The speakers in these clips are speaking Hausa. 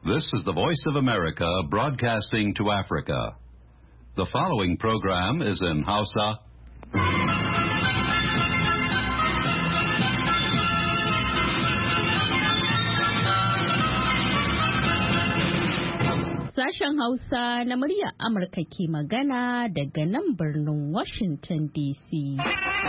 This is the Voice of America broadcasting to Africa. The following program is in Hausa. Sashen Hausa na muryar Amurka ke magana daga nan birnin Washington DC.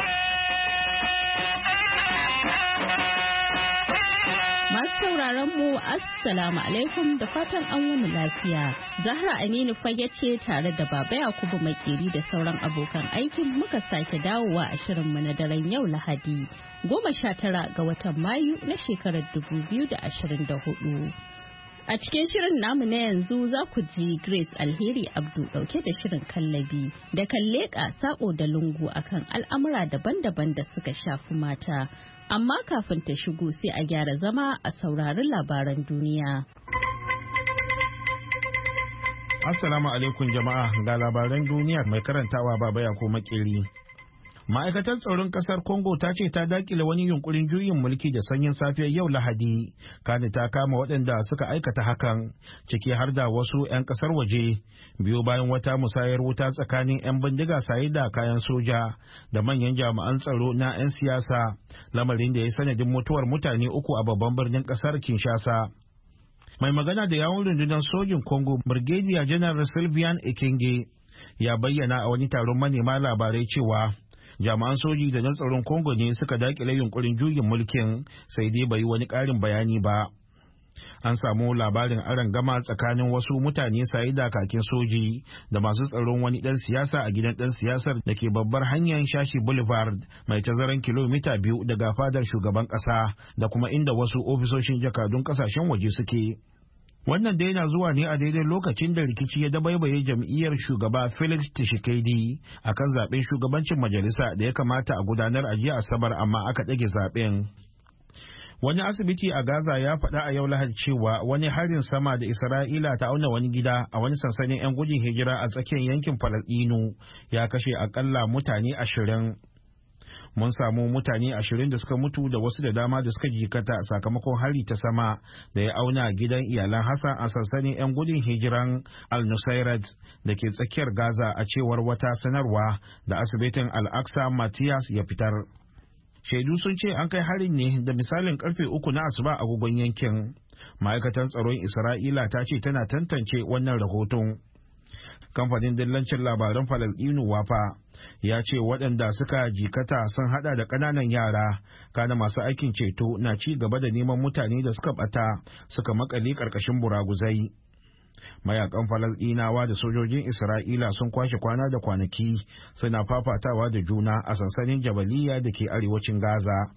Masu sauraron mu Assalamu alaikum da fatan an wani lafiya. Zahra Aminu fage ce tare da Baba Yakubu Makeri da sauran abokan aikin muka sake dawowa a shirinmu na daren yau Lahadi 19 ga watan Mayu na shekarar 2024. A cikin shirin namu na yanzu za ku ji Grace Alheri Abdu dauke da shirin kallabi da kan leƙa sako da lungu akan al'amura daban-daban da suka shafi mata. Amma kafin ta shigo sai a gyara zama a saurari labaran duniya. Assalamu alaikum jama'a, ga labaran duniya mai karantawa Baba Yakubu Makeri. Ma'aikatar tsaron kasar Congo ta ce ta dakile wani yunkurin juyin mulki da sanyin safiyar yau Lahadi, kane ta kama waɗanda suka aikata hakan, ciki har da wasu 'yan kasar waje, biyo bayan wata musayar wuta tsakanin 'yan bindiga saye da kayan soja da manyan jami'an tsaro na 'yan siyasa, lamarin da ya sanadin mutuwar mutane 3 a babban birnin kasar Kinshasa. Mai magana da yawun rundunar sojin Congo, Brigadier General Sylvain Ekenge, ya bayyana a wani taron manema labarai cewa jami'an soji da na tsaron Congo ne suka dakile yunkurin juyin mulkin, sai dai bai wani ƙarin bayani ba. An samu labarin arangama tsakanin wasu mutane saye da kakin soji da masu tsaron wani ɗan siyasa a gidan ɗan siyasar da ke babbar hanyar Shashi Boulevard mai tazaran kilomita 2 daga fadar shugaban ƙasa da kuma inda wasu ofisoshin jakadun ƙasashen waje suke. Wannan dai na zuwa ne a daidai lokacin da rikici ya dabaibaye jam'iyyar shugaba Felix Tshisekedi a kan zaben shugabancin majalisa da ya kamata a gudanar a jiya Asabar amma aka ɗage zaben. Wani asibiti a Gaza ya faɗa a yau Lahadi cewa wani harin sama da Isra'ila ta auna wani gida a wani sansanin 'yan gudun hijira a tsakiyar yankin Falasɗinu ya kashe akalla mutane 20. Mun samu mutane 20 da suka mutu da wasu da dama da suka jikata sakamakon hari ta sama da ya auna gidan iyalan Hassan a sansanin 'yan gudun hijiran Al-Nusairat da ke tsakiyar Gaza, a cewar wata sanarwa da asibitin Al-Aqsa Matthias ya fitar. Shaidu sun ce an kai harin ne da misalin karfe 3 na asuba a agogon yankin. Ma'aikatan tsaron Isra'ila ta ce tana tantance wannan rahoton. Kamfanin dillancin labaran Falasɗinu Wafa ya ce waɗanda suka jikata sun hada da ƙananan yara, kana masu aikin ceto na ci gaba da neman mutane da suka bata suka makale ƙarƙashin buraguzai. Mayakan Falasɗinawa da sojojin Isra'ila sun kwashe kwana da kwanaki suna fafatawa da juna a sansanin Jabaliya da ke arewacin Gaza.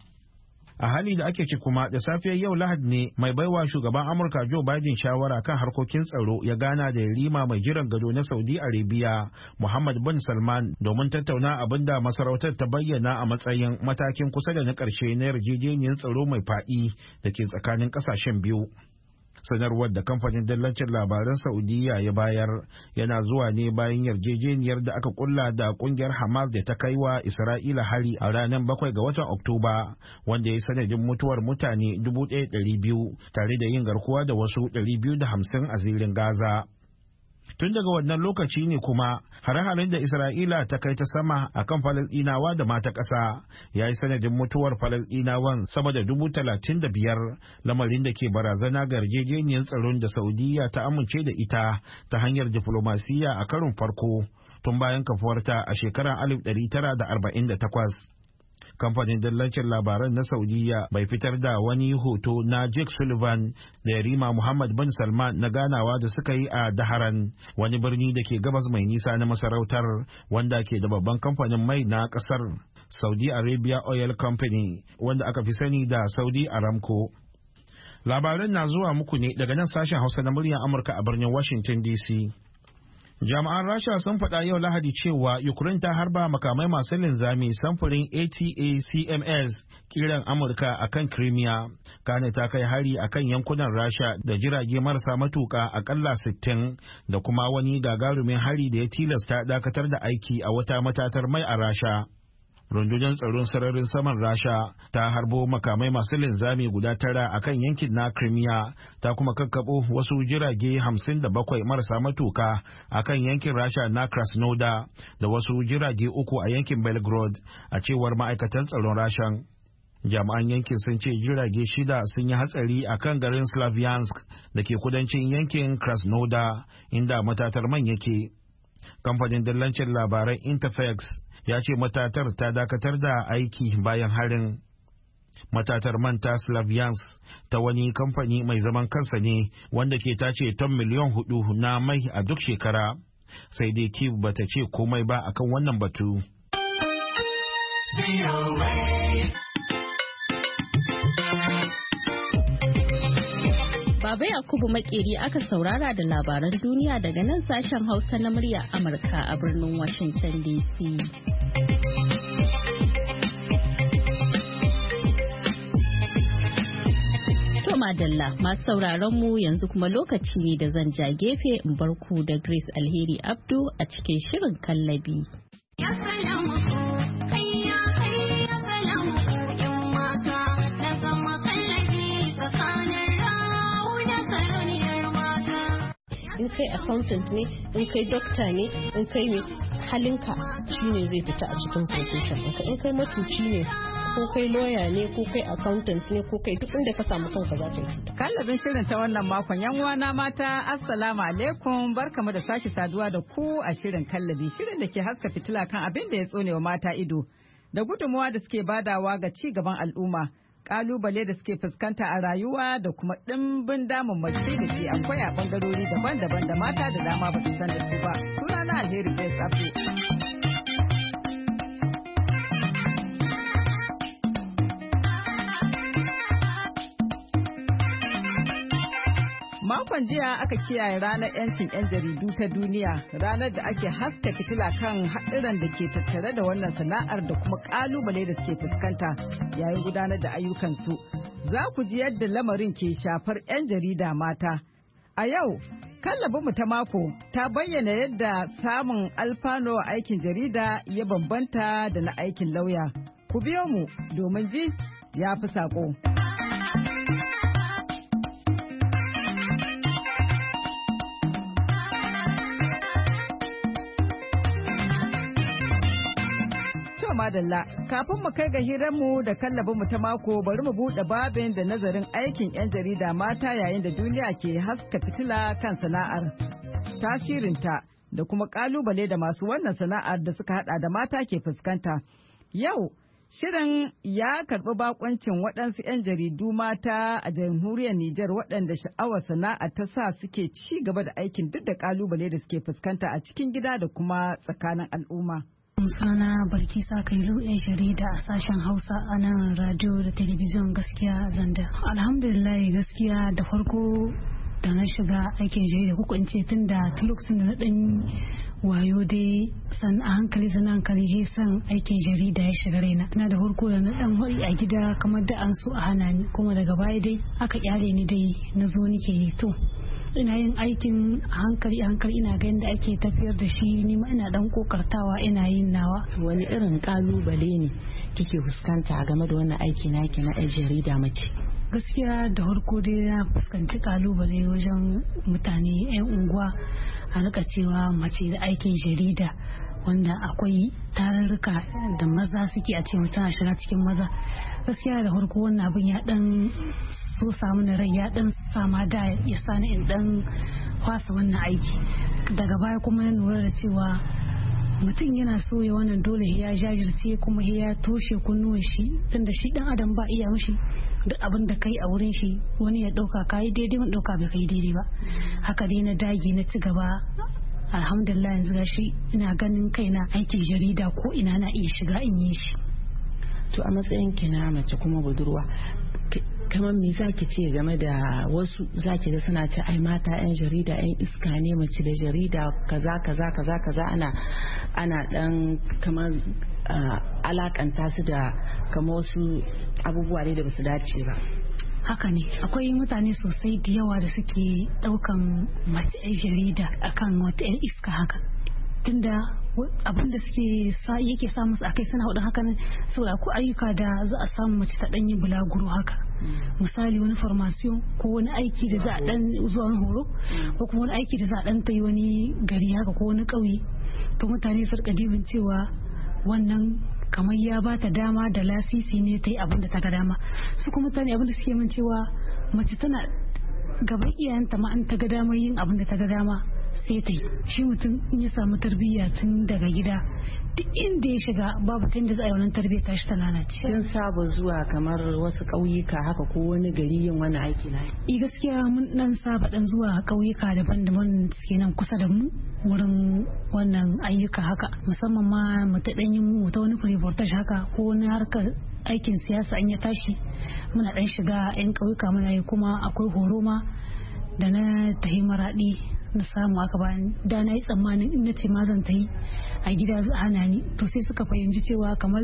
A hali da ake ci kuma da safiyar yau Lahadi ne mai baiwa shugaban Amurka Joe Biden shawara kan harkokin tsaro ya gana da yarima mai jiran gado na Saudi Arabia Muhammad bin Salman domin tattauna abin da masarautar ta bayyana a matsayin matakin kusa da na ƙarshe na yarjejeniyar tsaro mai faɗi da ke tsakanin ƙasashen biyu. Sanarwar da kamfanin dillancin labaran Saudiya ya bayar yana zuwa ne bayan yarjejeniyar da aka kulla da kungiyar Hamas da ta kai wa Isra'ila hari a ranar 7 ga watan Oktoba, wanda ya yi sanadin mutuwar mutane 1,200 tare da yin garkuwa da wasu 250 a zirin Gaza. Tun daga wannan lokaci ne kuma hare-haren da Isra'ila ta kai ta sama a kan Falasɗinawa da mata ƙasa ya yi sanadin mutuwar Falasɗinawan sama da 35,000, lamarin da ke barazana ga yarjejeniyar tsaron da Saudiya ta amince da ita ta hanyar diflomasiyya a karon farko tun bayan kafuwarta a shekarar 1948. Kamfanin dillancin labaran na Saudiya bai fitar da wani hoto na Jake Sullivan da yarima Muhammad bin Salman na ganawa da suka yi a Daharan, wani birni da ke gabas mai nisa na masarautar, wanda ke da babban kamfanin mai na kasar, Saudi Arabia Oil Company, wanda aka fi sani da Saudi Aramco. Labaran na zuwa muku ne daga nan sashen Hausa na muryar Amurka a birnin Washington DC. Jami'an Rasha sun faɗa yau Lahadi cewa Ukraine ta harba makamai masu linzami samfurin ATACMS kiran Amurka a kan Crimea, kane ta kai hari a kan yankunan Rasha da jirage marasa matuka akalla 60 da kuma wani gagarumin hari da ya tilasta dakatar da aiki a wata matatar mai a Rasha. rundunar tsaron sararin saman Rasha ta harbo makamai masu linzami guda 9 akan yankin na Crimea, ta kuma kakkabo wasu jirage 57 marasa matuka akan yankin Rasha na Krasnodar da wasu jirage 3 a yankin Belgorod, a cewar ma'aikatan tsaron Rashan. Jami'an yankin sun ce jirage 6 sun yi hatsari a kan garin Slavyansk da ke kudancin yankin Krasnodar, inda matatar man yake. Kamfanin dillancin labaran Interfax ya ce matatar ta dakatar da aiki bayan harin. Matatar man ta Slavyansk ta wani kamfani mai zaman kansa ne wanda ke tace ton miliyan 4 na mai a duk shekara. Sai dai Kyiv bata ce komai ba akan wannan batu. Baba Yakubu Makeri aka saurara da labaran duniya daga nan sashen Hausa na murya Amurka a birnin Washington DC. To madalla, masu sauraron mu yanzu kuma lokaci ne da zan ja gefe in barku da Grace Alheri Abdu a cikin shirin kallabi. in kai accountant ne, in kai doctor ne, in kai ne, halinka shine zai fita a cikin profession ɗinka. In kai matuci ne, ko kai lawyer ne, ko kai accountant ne, ko kai duk inda ka samu kanka za ka yi. Kallabin shirin ta wannan makon, yan uwana mata, assalamu alaikum, barkamu da sake saduwa da ku a shirin kallabi, shirin da ke haska fitila kan abin da ya tsone wa mata ido, da gudunmuwa da suke badawa ga ci gaban al'umma. Kalubale da suke fuskanta a rayuwa da kuma ɗimbin damammaki da ke akwai a bangarori daban-daban da mata da dama ba su san da su ba. Sunana Alheri Grace Abdu. Makon jiya aka kiyaye ranar 'yancin 'yan jaridu ta duniya, ranar da ake haska fitila kan haɗuran da ke tattare da wannan sana'ar da kuma ƙalubale da suke fuskanta yayin gudanar da ayyukansu. Za ku ji yadda lamarin ke shafar 'yan jarida mata. A yau, kallabinmu ta mako ta bayyana yadda samun alfano a aikin jarida ya bambanta da na aikin lauya. Ku biyo mu domin ji ya fi saƙo. Madalla, kafin mu kai ga hiranmu da kallabinmu ta mako, bari mu buɗe babin da nazarin aikin 'yan jarida mata yayin da duniya ke haska fitila kan sana'ar, tasirinta da kuma ƙalubale da masu wannan sana'ar da suka hada da mata ke fuskanta. Yau, shirin ya karɓi bakoncin waɗansu 'yan jaridu mata a jamhuriyar Nijar waɗanda sha'awar sana'a ta sa suke ci gaba da aikin duk da ƙalubale da suke fuskanta a cikin gida da kuma tsakanin al'umma. Sunana Barkisa Kailu, yan jarida a sashen Hausa a nan radio da talabijin gaskiya Zanda. Alhamdulillah gaskiya da farko da na shiga aikin jarida kuka in ce tun da lokacin da na dan wayo dai san a hankali he san aikin jarida ya shiga raina. Tana da farko da na dan hori a gida kamar da an so a hana ni, kuma daga baya dai aka kyale ni dai na zo nike yi to. Ina yin aikin a hankali ina ganin da ake tafiyar da shi, ni ma ina dan kokartawa ina yin nawa. Wani irin kalubale ne kike fuskanta game da wannan aiki naki na jarida mace? Gaskiya da farko dai na fuskanci kalubale wajen mutane 'yan unguwa a rika cewa mace da aikin jarida, wanda akwai tarurruka da maza suke a ce mutum shiga cikin maza. Gaskiya da farko wannan abin ya dan so samu na rai, ya dan sama da ya sani in dan kwasa wannan aiki. Daga baya kuma na lura da cewa mutum yana so ya wannan dole ya jajirce kuma ya toshe kunnuwan shi, tunda shi dan adam ba iya mishi duk abin da kai a wurin shi wani ya dauka kai daidai, wani dauka bai kai daidai ba. Haka dai na dage na ci gaba. Alhamdulillah yanzu gashi ina ganin kaina aikin jarida ko ina na iya shiga in yi shi. To a matsayin ki na mace kuma budurwa, kamar me zaki ce game da wasu zaki ga suna ce ai mata 'yan jarida 'yan iska ne, mace da jarida kaza ana dan kamar alakanta su da kamar wasu abubuwa da basu dace ba. Haka ne, akwai mutane sosai da yawa da suke daukan mace 'yan jarida akan wata 'yan iska haka, tunda abin da yake sa musu akai suna hudun haka nan saboda ko ayyuka da za a samu mace ta danyi bulaguro haka misali wani formation ko wani aiki da za a dan zuwa wani horo ko kuma wani aiki da za a dan ta yi wani gari haka ko wani ƙauye to mutane su rika dibin cewa wannan kamar ya ba ta dama da lasisi ne ta yi abin da ta ga dama su kuma mutane abin da suke min cewa mace tana gaban iyayenta ma an ta ga damar yin abin da ta ga dama sai ta yi shi mutum in ya samu tarbiyya tun daga gida duk inda ya shiga babu ta inda za a yi wannan tarbiyya tashi ta lalace. Sun saba zuwa kamar wasu ƙauyuka haka ko wani gari yin wani aiki na? Gaskiya mun dan saba dan zuwa ƙauyuka daban-daban suke nan kusa da mu wurin wannan ayyuka haka musamman ma mu ta dan yin mu ta wani reportage haka ko wani harkar aikin siyasa an ya tashi muna dan shiga 'yan ƙauyuka muna yi kuma akwai horo ma da na tahi maraɗi na samu aka bani da na yi tsammanin in na ce ma zan ta yi a gida za hana ni to sai suka fahimci cewa kamar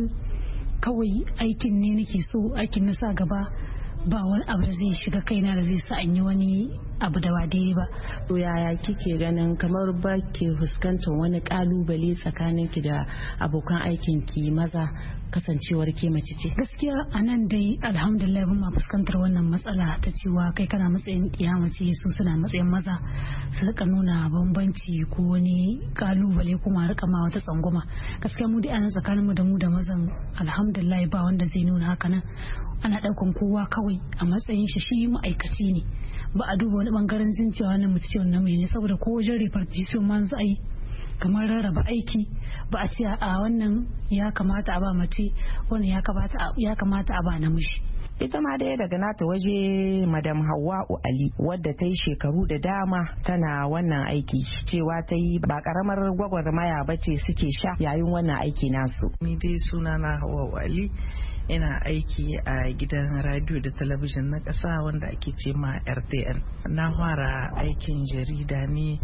kawai aikin ne nake so aikin na sa gaba ba wani abu da zai shiga kaina da zai sa an yi wani abu da ba daidai ba. To yaya kike ganin kamar ba ke fuskantar wani kalubale tsakanin ki da abokan aikin ki maza kasancewar ke mace ce? Gaskiya a nan dai alhamdulillah ban ma fuskantar wannan matsala ta cewa kai kana matsayin iya mace su suna matsayin maza su rika nuna bambanci ko wani kalubale kuma rika ma wata tsangwama. Gaskiya mu dai a nan tsakanin mu da mazan alhamdulillah ba wanda zai nuna haka nan ana daukan kowa kawai a matsayin shi ma'aikaci ne ba a duba wani bangaren zincewa wannan mace ce wannan namiji ne saboda ko wajen repartition man za a yi kamar rarraba aiki ba a ce a wannan ya kamata a ba mace wannan ya kamata a ba namiji. Ita ma daya daga nata waje Madam Hawwa'u Ali wadda ta yi shekaru da dama tana wannan aiki cewa ta yi ba karamar gwagwarmaya ba ce suke sha yayin wannan aiki nasu. Ni dai suna na Hawwa'u Ali ina aiki a gidan radio da talabijin na ƙasa wanda ake ce ma RTN. Na fara aikin jarida ne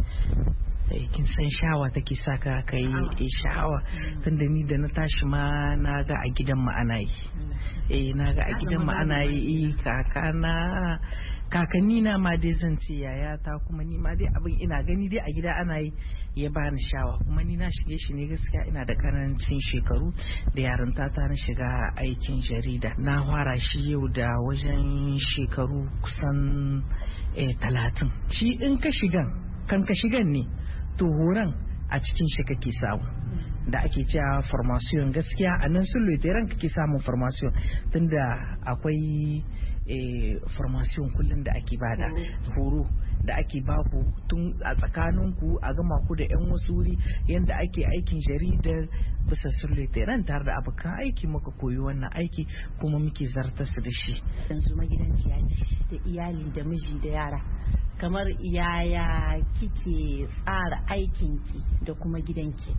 kin san shawa take saka kai sha'awa tunda ni da na tashi ma na ga a gidan mu ana yi na ga a gidan mu ana yi kakanni na ma dai zan ce yaya ta kuma ni ma dai abin ina gani dai a gida ana yi ya bani shawa kuma ni na shige shi ne gaskiya ina da karancin shekaru da yarinta ta na shiga aikin jarida na fara shi yau da wajen shekaru kusan 30 shi in ka shigan ne to horon a cikin shi kake samu da ake cewa formation gaskiya a nan sun loteran kake samun formation tunda akwai formation kullum da ake bada horo da ake baku tun a tsakaninku a gama ku da yan wasu wuri yadda ake aikin jaridar bisa sun loteran tare da abokan aiki muka koyi wannan aiki kuma muke zartarsa da shi. Yanzu magidanciya ce da iyali da miji da yara kamar yaya kike tsara aikinki da kuma gidanki?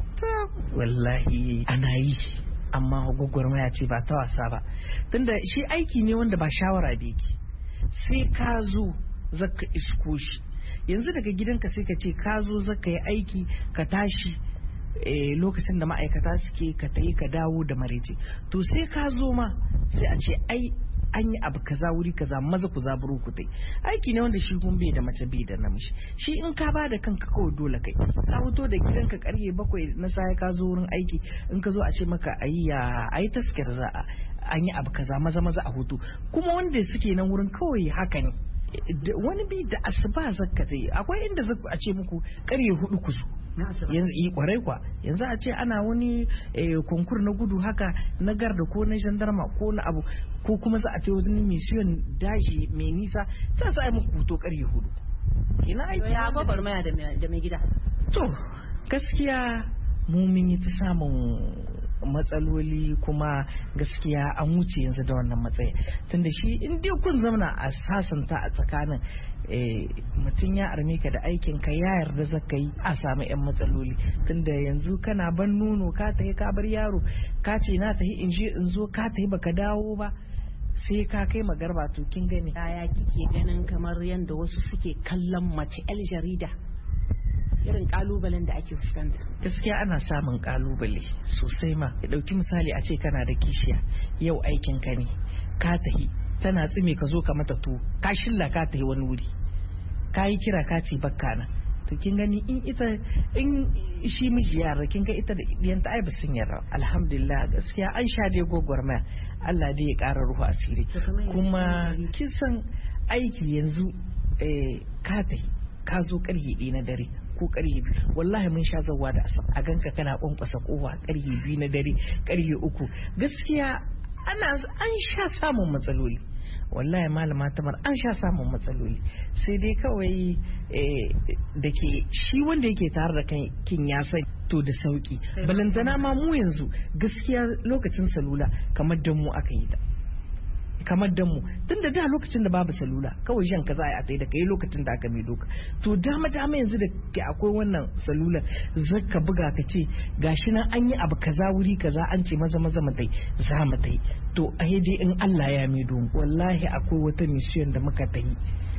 Wallahi ana yi amma gwagwarmaya ce ba ta wasa ba tunda shi aiki ne wanda ba shawara da yake sai ka zo zaka isko shi yanzu daga gidanka sai ka ce ka zo zaka yi aiki ka tashi lokacin da ma'aikata suke ka tayi ka dawo da marece to sai ka zo ma sai a ce ai an yi abu kaza wuri kaza maza ku zaburo ku tai aiki ne wanda shi kun bai da mace bai da namiji shi in ka ba da kanka kawai dole kai ka fito da gidanka karye 7 na sai ka zo wurin aiki in ka zo a ce maka ayi taskar za an yi abu kaza maza a hutu kuma wanda suke nan wurin kawai haka ne wani bi da asuba zakka tai akwai inda zakku a ce muku karye 4 ku zo yanzu yi kwarai kwa yanzu a ce ana wani konkur na gudu haka na garda ko na gendarma ko na abu ko kuma za a ce wani mission daji mai nisa ta sa muku huto karye 4 ina aiki ya gobar maya da mai gida to gaskiya mu mun yi ta samun matsaloli kuma gaskiya an wuce yanzu da wannan matsayi tunda shi in dai kun zauna a sasanta a tsakanin mutum ya arme ka da aikin ka ya yarda zaka yi a samu yan matsaloli tunda yanzu kana ban nono ka tafi ka bar yaro ka ce na tafi in je in zo ka tafi baka dawo ba sai ka kai magarba to kin gani yaya kike ganin kamar yanda wasu suke kallon mace yar jarida irin kalubalen da ake fuskanta? Gaskiya ana samun kalubale sosai ma. Ya dauki misali a ce kana da kishiya yau aikin ka ne ka tahi tana tsime ka zo ka mata to ka shilla ka tahi wani wuri ka yi kira ka ce bakka nan to kin gani in shi miji yara kin ga ita da diyanta ai basun yarda. Alhamdulillah gaskiya an sha dai gogormaya, Allah dai ya ƙara ruhu asiri. Kuma kin san aiki yanzu ka zo ƙarfe 1 na dare ko ƙarfe 2, wallahi mun sha zawa da asar a ganka kana kwankwasa kowa ƙarfe 2 na dare ƙarfe 3. Gaskiya an sha samun matsaloli, wallahi malama Tamar an sha samun matsaloli, sai dai kawai da ke shi wanda yake tare da kin ya sani to da sauki. Balantana ma mu yanzu gaskiya lokacin salula kamar da mu aka yi ta, kamar da mu tun da lokacin da babu salula kawai shan ka za a tsaye da kai lokacin da aka mai doka. To dama yanzu da ke akwai wannan salula zaka buga ka ce gashi nan an yi abu kaza wuri kaza an ce maza mu tai za mu tai. To a dai in Allah ya mai don wallahi akwai wata mission da muka tayi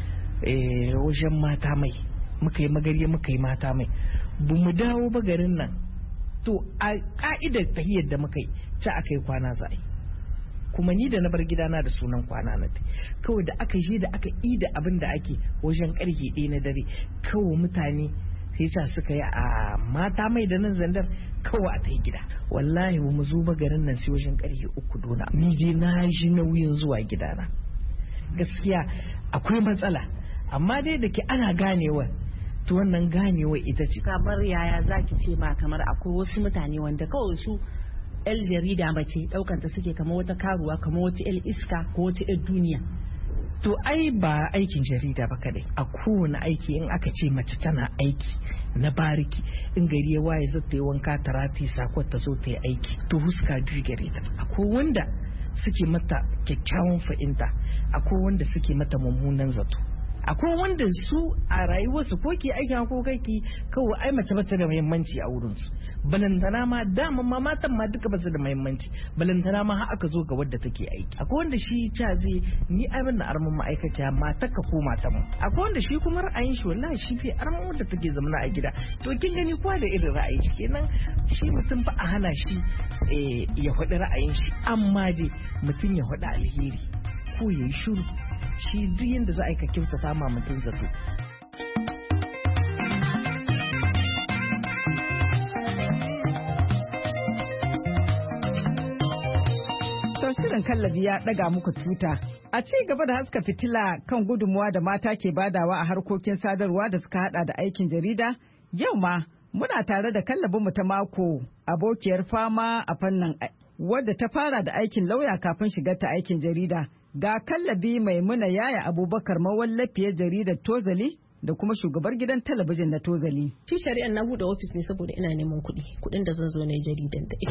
wajen mata mai, muka yi magariya muka yi mata mai, bu mu dawo ba garin nan. To a ka'idar tahiyar da muka yi ci aka yi kwana za a yi, kuma ni da na bar gidana da sunan kwana na kawai da aka je da aka yi da abin da ake wajen ƙarfe 1 na dare kawai mutane sai sa suka yi a mata mai da nan zandar kawai a ta yi gida. Wallahi ba mu zo ba garin nan sai wajen ƙarfe 3 dona, ni dai na ji nauyin zuwa gidana. Gaskiya akwai matsala, amma dai da ke ana ganewa, to wannan ganewa ita ce. Kamar yaya zaki ce ma kamar akwai wasu mutane wanda kawai su el jarida mace daukanta suke kamar wata karuwa, kamar wata el iska ko wata el duniya. To ai ba aikin jarida ba kadai, a kowane aiki in aka ce mace tana aiki na bariki, in gari ya waye zata yi wanka ta rati sakon ta zo ta yi aiki, to huska biyu gare ta. Akwai wanda suke mata kyakkyawan fahimta, akwai wanda suke mata mummunan zato, akwai wanda su a rayuwarsu ko ke aikin ko kai kawai ai mace bata da muhimmanci a wurin su. Balantana ma dama ma matan ma duka basu da muhimmanci, balantana ma har aka zo ga wadda take aiki. Akwai wanda shi ta zai ni abin da arman ma'aikata mata ka ko mata mu, akwai wanda shi kuma ra'ayin shi wallahi shi fi arman wadda take zamana a gida. To kin gani kowa da irin ra'ayi shi, kenan shi mutum ba a hana shi ya faɗi ra'ayin shi, amma dai mutum ya faɗi alheri ko ya yi shiru, shi duk yadda za a yi ka kyautata ma mutum zato. Shirin kallabi ya ɗaga muku tuta. A ci gaba da haska fitila kan gudunmuwa da mata ke badawa a harkokin sadarwa da suka hada da aikin jarida, yau ma muna tare da kallabinmu ta mako, abokiyar fama a fannin wadda ta fara da aikin lauya kafin shigar ta aikin jarida. Ga kallabi Maimuna Yaya Abubakar mawallafiyar jaridar Tozali da kuma shugabar gidan talabijin na Tozali. Shi shari'an na bude ofis ne saboda ina neman kuɗin da zan zo na yi jaridan da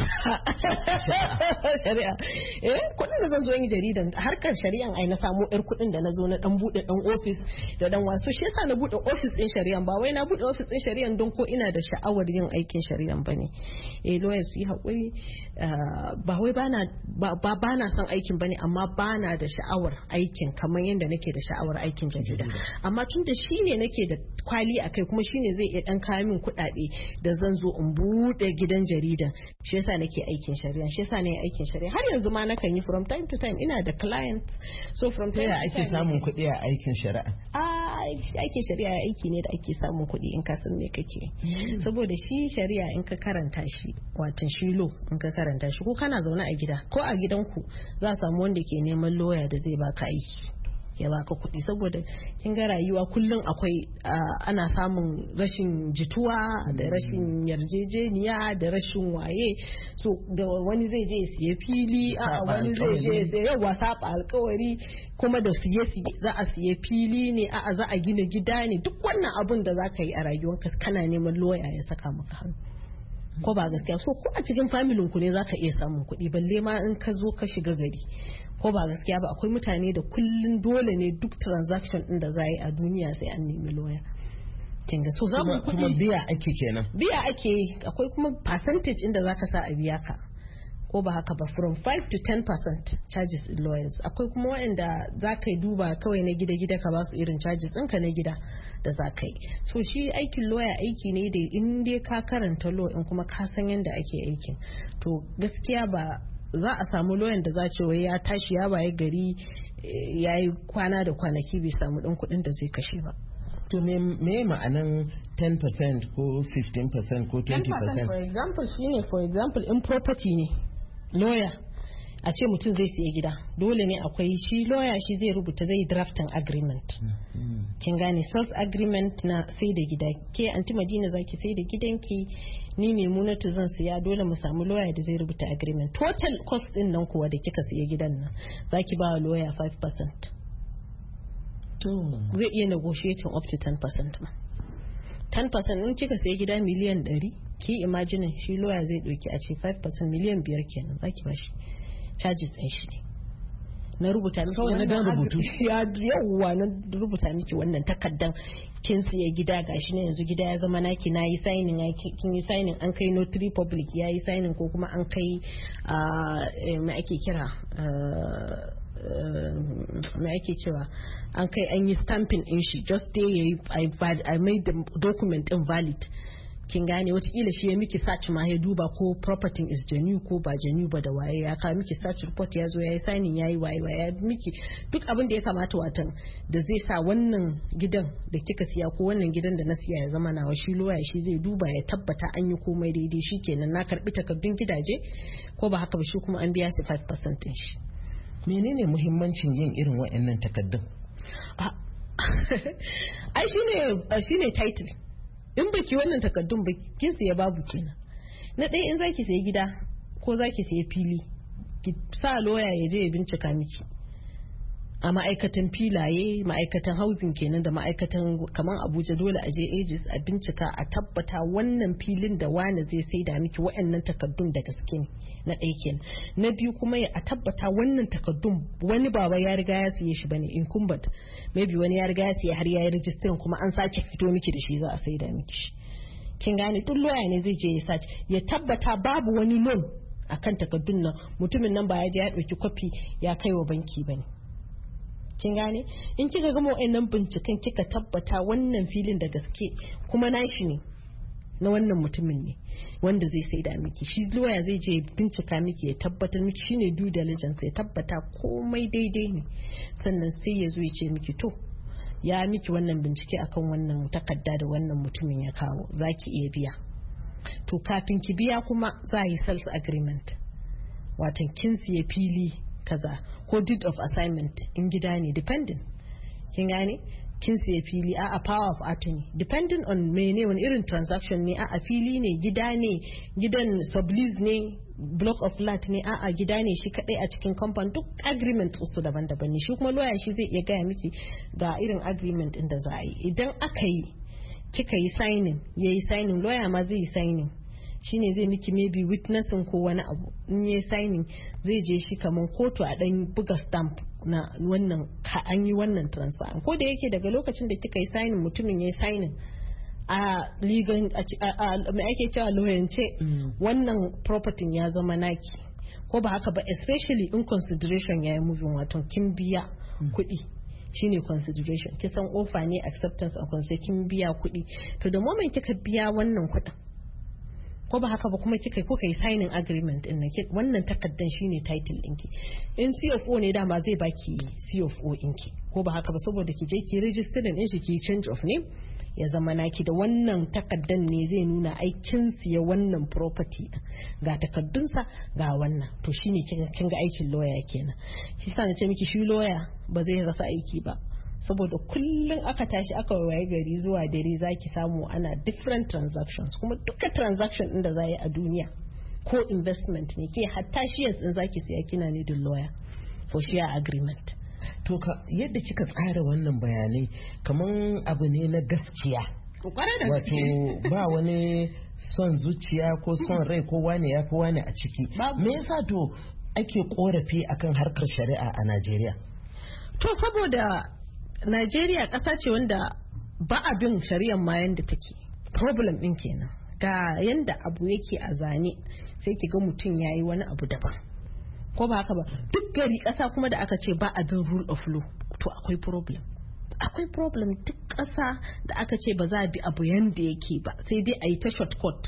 shari'a kuɗin da zan zo yin jaridan harkar shari'an ai na samu yar kuɗin da na zo na dan bude dan ofis da dan wasu, shi yasa na bude ofis din shari'an, ba wai na bude ofis din shari'an don ko ina da sha'awar yin aikin shari'an bane. Lawyers su yi hakuri, ba wai bana son aikin bane, amma bana da sha'awar aikin kamar yadda nake da sha'awar aikin jarida. Amma tun da shi ne nake da kwali a kai, kuma shine zai iya dan kawo min kuɗaɗe da zan zo in bude gidan jarida, shi yasa nake aikin shari'a, shi yasa ne aikin shari'a. Har yanzu ma nakan yi from time to time, ina da client, so from time to time. Ake samun kuɗi a aikin shari'a? Aikin shari'a aiki ne da ake samun kuɗi in ka san me kake. Saboda shi shari'a in ka karanta shi, watan shi law in ka karanta shi, ko kana zaune a gida ko a gidanku za a samu wanda ke neman lawyer da zai baka aiki, ya baka kuɗi. Saboda kin ga rayuwa kullum akwai ana samun rashin jituwa da rashin yarjejeniya da rashin waye, so da wani zai je siye fili, wani zai je siye yawa saba alkawari, kuma da siye za a siye fili ne, za a gina gida ne, duk wannan abun da za ka yi a rayuwarka kana neman lawyer ya saka maka hannu, ko ba gaskiya? So ko a cikin familin ku ne za ka iya samun kuɗi, balle ma in ka zo ka shiga gari, ko ba gaskiya ba? Akwai mutane da kullun dole ne duk transaction din da za a yi a duniya sai an nemi lawyer. Kinga so zamu kuɗi kuma biya ake kenan. Biya ake, akwai kuma percentage inda zaka sa a biya ka, ko ba haka ba, from 5 to 10% charges in lawyers. Akwai kuma waɗanda za ka yi duba kawai na gida ka ba su irin charges ɗinka na gida da za ka yi. So shi aikin lawyer aiki ne da in dai ka karanta law in kuma ka san yadda ake aikin, to gaskiya ba za a samu lawyer da za ce wai ya tashi ya baye gari ya yi kwana da kwanaki bai samu ɗan kuɗin da zai kashe ba. to me ma'anan 10% ko 15% ko 20%? 10% for example in property ne lawyer a ce mutum zai siya gida dole ne akwai shi lawyer shi zai rubuta zai drafting agreement kin gane sales agreement na sai da gida ke anti Madina zaki sai da gidanki ni Maimunatu zan siya dole mu samu lawyer da zai rubuta agreement total cost din nan kuwa da kika siya gidan nan zaki ba lawyer 5%. Zai iya negotiating up to 10% ma 10% in kika siya gida miliyan 100 ki imagine shi lawyer zai doki a ce 5% miliyan 5 kenan zaki bashi charges ɗin shi ne na rubuta miki wannan dan rubutu yawwa na rubuta miki wannan takaddan kin siya gida gashi ne yanzu gida ya zama naki nayi signing kin yi signing an kai notary public yayi signing ko kuma an kai me ake kira me ake cewa an kai an yi stamping in shi just day yayi I made the document invalid kin gane watakila shi ya miki search ma ya duba ko property is genuine ko ba genuine ba da waye ya kawo miki search report ya zo ya yi signing ya yi waye ya miki duk abin da ya kamata watan da zai sa wannan gidan da kika siya ko wannan gidan da na siya ya zama nawa shi lawyer shi zai duba ya tabbata an yi komai daidai shi kenan na karbi takardun gidaje ko ba haka ba shi kuma an biya shi 5% din shi. Menene muhimmancin yin irin waɗannan takardun? Ai shine title. In baki wannan takaddun ba kin siya babu kenan. Na ɗaya in zaki siya gida ko zaki siya fili ki sa lawyer ya je ya bincika miki a ma'aikatan filaye ma'aikatan housing kenan da ma'aikatan kaman Abuja dole a je ages a bincika a tabbata wannan filin da wani zai saida miki wa'annan takaddun da gaske ne na ɗaya kenan. Na biyu kuma a tabbata wannan takaddun wani baba ya riga ya siye shi bane incumbent maybe wani ya riga ya siya har ya yi registering kuma an sake fito miki da shi za a saida miki shi. Kin gane duk lawyer ne zai je ya sace ya tabbata babu wani loan akan takaddun nan mutumin nan ba ya je ya ɗauki kwafi ya kai wa banki bane. Kin gane in kika gama wa'annan binciken kika tabbata wannan filin da gaske kuma nashi ne na wannan mutumin ne wanda zai saida miki shi lawyer zai je bincika miki ya tabbatar miki shine due diligence ya tabbata komai daidai ne sannan sai ya zo ya ce miki to ya miki wannan bincike akan wannan takarda da wannan mutumin ya kawo zaki iya biya to kafin ki biya kuma za a yi sales agreement watan kin siya fili kaza ko deed of assignment in gida ne depending kin gane kin siya fili a power of attorney depending on mene wani irin transaction ne a fili ne gida ne gidan sublease ne block of flat ne a gida ne shi kadai a cikin compound duk agreement su daban-daban ne shi kuma lawyer shi zai iya gaya miki ga irin agreement din da za a yi idan aka yi kika yi signing yayi signing lawyer ma zai yi signing shine zai miki maybe witnessing ko wani abu in yayi signing zai je shi kaman kotu a dan buga stamp na wannan an yi wannan transfer ko da yake daga lokacin da kika yi signing mutumin yayi signing a legal me ake cewa lawyance wannan property ya zama naki ko ba haka ba especially in consideration yayi moving wato kin biya kuɗi shine consideration kisan offer ne acceptance of consent kin biya kuɗi to the moment kika biya wannan kuɗin ko ba haka ba kuma kuka yi signing agreement din nan wannan takaddan shine title ɗinki in CFO ne dama zai baki CFO ɗinki ko ba haka ba saboda ki je ki register din shi ki change of name ya zama naki da wannan takaddan ne zai nuna aikin siya wannan property ga takaddunsa ga wannan to shine kin ga aikin lawyer kenan shi sa na ce miki shi lawyer ba zai rasa aiki ba saboda kullum aka tashi aka waye gari zuwa dare zaki samu ana different transactions kuma duka transaction din da za yi a duniya ko investment ne ke hatta shares din zaki siya kina ne da lawyer for share agreement. To yadda kika tsara wannan bayanai kaman abu ne na gaskiya wato ba wani son zuciya ko son rai ko wani ya fi wani a ciki me yasa to ake korafi akan harkar shari'a a Najeriya? To saboda Najeriya ƙasa ce wanda ba a bin shari'ar ma yanda take problem ɗin kenan ga yanda abu yake a zane sai ki ga mutum yayi wani abu daban ko ba haka ba duk gari ƙasa kuma da aka ce ba a bin rule of law to akwai problem duk ƙasa da aka ce ba za a bi abu yanda yake ba sai dai a yi ta shortcut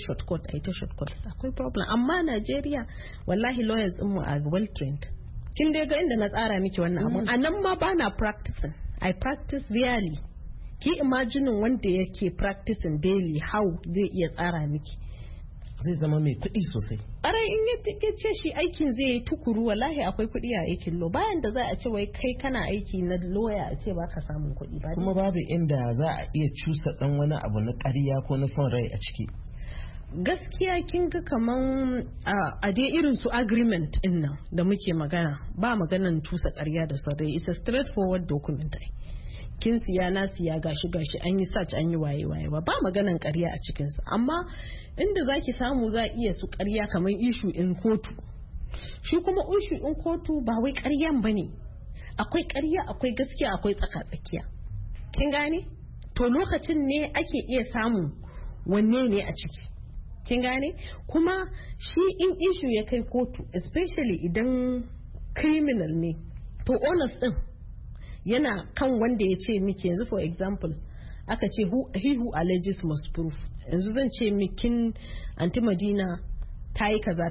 akwai problem amma Najeriya wallahi lawyers mu are well trained kin dai ga inda na tsara miki wannan abu a nan ma ba na practicing I practice really ki imaginin wanda yake practicing daily how zai iya tsara miki. Zai zama mai kuɗi sosai. Ƙarai in ya ce shi aikin zai yi tukuru wallahi akwai kuɗi a aikin lo bayan da za a ce wai kai kana aiki na lawyer a ce ba ka samun kuɗi ba. Kuma babu inda za a iya cusa ɗan wani abu na ƙarya ko na son rai a ciki. Gaskiya kin ga kaman a dai irin su agreement din nan da muke magana ba maganan tusa ƙarya da son rai. It's a straightforward document. Kin siya na siya gashi an yi search an yi waye ba maganan ƙarya a cikinsa amma inda zaki samu za iya su ƙarya kamar issue in kotu shi kuma issue in kotu ba wai ƙaryan bane akwai ƙarya akwai gaskiya akwai tsaka-tsakiya kin gane to lokacin ne ake iya samu wanne ne a ciki kin gane kuma shi in issue ya kai kotu especially idan criminal ne to honest din yana kan wanda ya ce miki yanzu for example aka ce he who alleges must prove yanzu zan ce mikin anti Madina ta yi kaza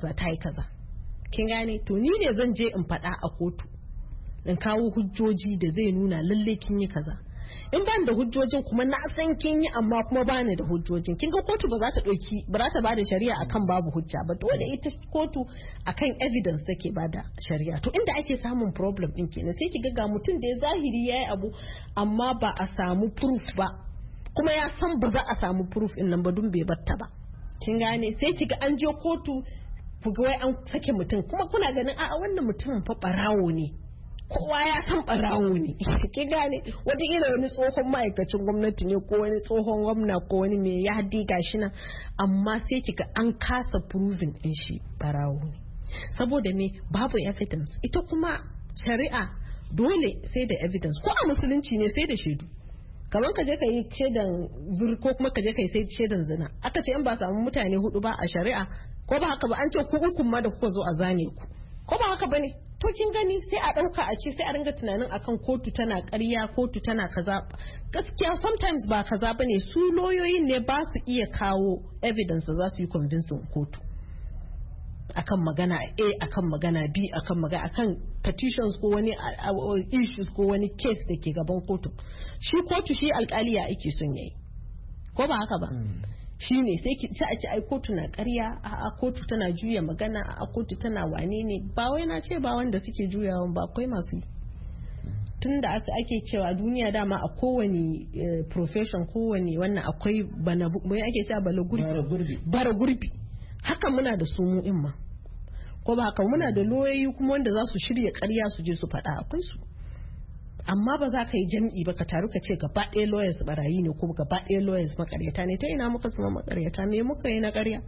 kin gane to ni ne zan je in faɗa a kotu in kawo hujjoji da zai nuna lalle kin yi kaza in ban da hujjojin kuma na san kin yi amma kuma bani da hujjojin kin ga kotu ba za ta bada shari'a akan babu hujja ba dole ita kotu akan evidence take bada shari'a to inda ake samun problem din kenan sai ki ga mutum da ya zahiri yayi abu amma ba a samu proof ba kuma ya san ba za a samu proof din nan ba dun bai batta ba kin gane sai ki ga an je kotu ku ga wai an sake mutum kuma kuna ganin a'a wannan mutumin fa barawo ne kowa ya san barawo ne ki gane wataƙila wani tsohon ma'aikacin gwamnati ne ko wani tsohon gwamna ko wani mai ya haddi gashi nan amma sai kika an kasa proving din shi barawo ne saboda me babu evidence ita kuma shari'a dole sai da evidence ko a musulunci ne sai da shaidu kamar ka je ka yi shaidan zur ko kuma ka je ka yi shaidan zina aka ce in ba samu mutane 4 ba a shari'a ko ba haka ba an ce ku ukun ma da kuka zo a zane ku ko ba haka bane to kin gani sai a dauka a ce sai a ringa tunanin akan kotu tana ƙarya kotu tana kaza gaskiya sometimes ba kaza bane su lauyoyin ne ba su iya kawo evidence da za su yi convincing kotu akan magana A akan magana B akan magana akan petitions ko wani issues ko wani case da ke gaban kotu shi kotu shi alƙali ya ake son yayi ko ba haka ba shi ne sai a ce ai kotu na ƙarya a kotu tana juya magana a kotu tana wane ne ba wai na ce ba wanda suke juyawan ba akwai masu tun da ake cewa duniya dama a kowane profession kowane wannan akwai bai ake cewa bara gurbi haka muna da su mu in ma ko ba haka muna da loyoyi kuma wanda za su shirya ƙarya su je su faɗa akwai su amma ba za ka yi jam'i ba ka taru ka ce gaba ɗaya lawyers barayi ne ko gaba ɗaya lawyers makaryata ne ta ina muka zama makaryata me muka yi na ƙarya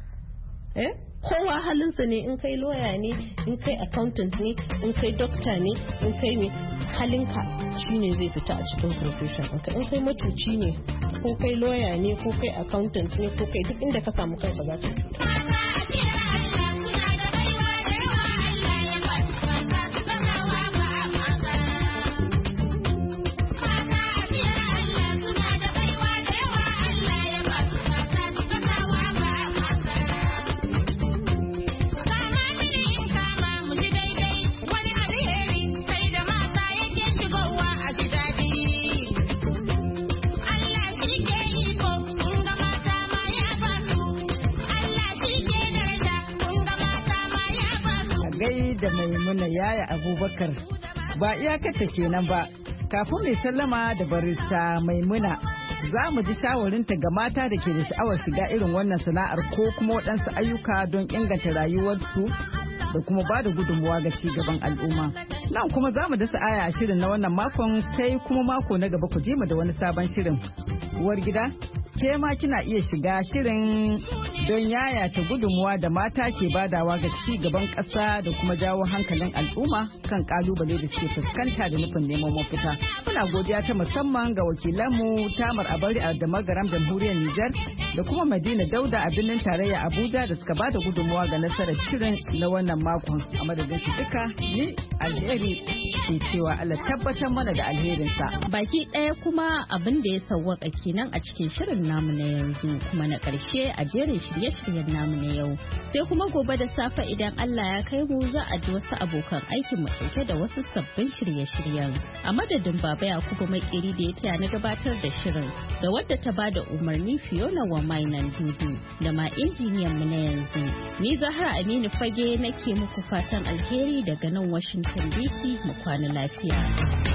kowa halinsa ne in kai lawyer ne in kai accountant ne in kai doctor ne in kai me halinka shine zai fita a cikin profession ɗinka in kai matuci ne ko kai lawyer ne ko kai accountant ne ko kai duk inda ka samu kanka za ka fita. da Maimuna Yaya Abubakar ba iyakata kenan ba kafin mai sallama da barista Maimuna za mu ji shawarinta ga mata da ke da sha'awar shiga irin wannan sana'ar ko kuma waɗansu ayyuka don inganta rayuwarsu da kuma ba da gudunmuwa ga cigaban al'umma. Nan kuma za mu dasa aya a shirin na wannan makon sai kuma mako na gaba ku je mu da wani sabon shirin. Uwar gida, ke ma kina iya shiga shirin don yayata gudunmuwa da mata ke badawa ga ci gaban ƙasa da kuma jawo hankalin al'umma kan kalubale da suke fuskanta da nufin neman mafita. Muna godiya ta musamman ga wakilanmu Tamar Abari a da Magaram Jamhuriyar Nijar da kuma Madina Dauda a birnin tarayya Abuja da suka bada gudunmuwa ga nasarar shirin na wannan makon. A madadin su duka ni alheri ke cewa Allah tabbatar mana da alherinsa. Baki ɗaya kuma abin da ya sawwaka kenan a cikin shirin namu na yanzu kuma na ƙarshe a jerin shirye-shiryen namu na yau. Sai kuma gobe da safe idan Allah ya kai mu za a ji wasu abokan aikin mu ɗauke da wasu sabbin shirye-shiryen. A madadin Baba Yakubu Makeri da ya taya na gabatar da shirin da wadda ta bada umarni Fiona wa Mainan Dudu da ma injiniyan mu na yanzu. Ni Zahra Aminu Fage nake muku fatan alheri daga nan Washington DC mu kwana lafiya.